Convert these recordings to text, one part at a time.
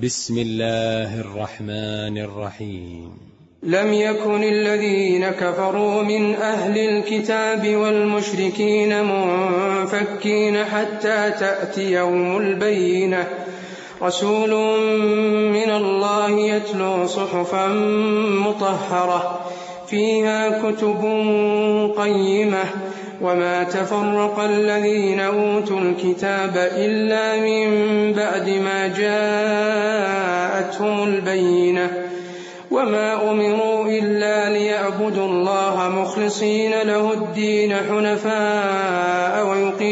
بسم الله الرحمن الرحيم. لم يكن الذين كفروا من أهل الكتاب والمشركين منفكين حتى تأتيهم البينة، رسول من الله يتلو صحفا مطهرة فيها كتب قيمة، وما تفرق الذين أوتوا الكتاب إلا من بعد ما جاءتهم البينة، وما أمروا إلا ليعبدوا الله مخلصين له الدين حنفاء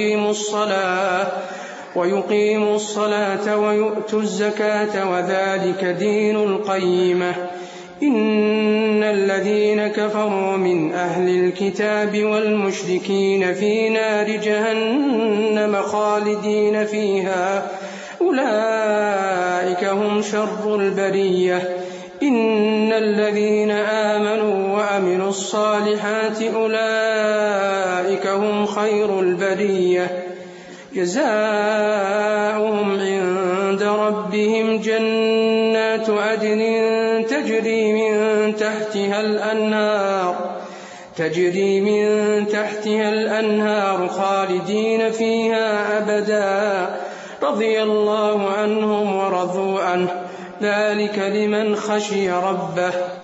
ويقيموا الصلاة ويؤتوا الزكاة وذلك دين القيمة. إن الذين كفروا من أهل الكتاب والمشركين في نار جهنم خالدين فيها أولئك هم شر البرية. إن الذين آمنوا وعملوا الصالحات أولئك هم خير البرية، جزاؤهم عند ربهم جنات عدن تجري من تحتها الأنهار خالدين فيها أبدا، رضي الله عنهم ورضوا عنه، ذلك لمن خشي ربه.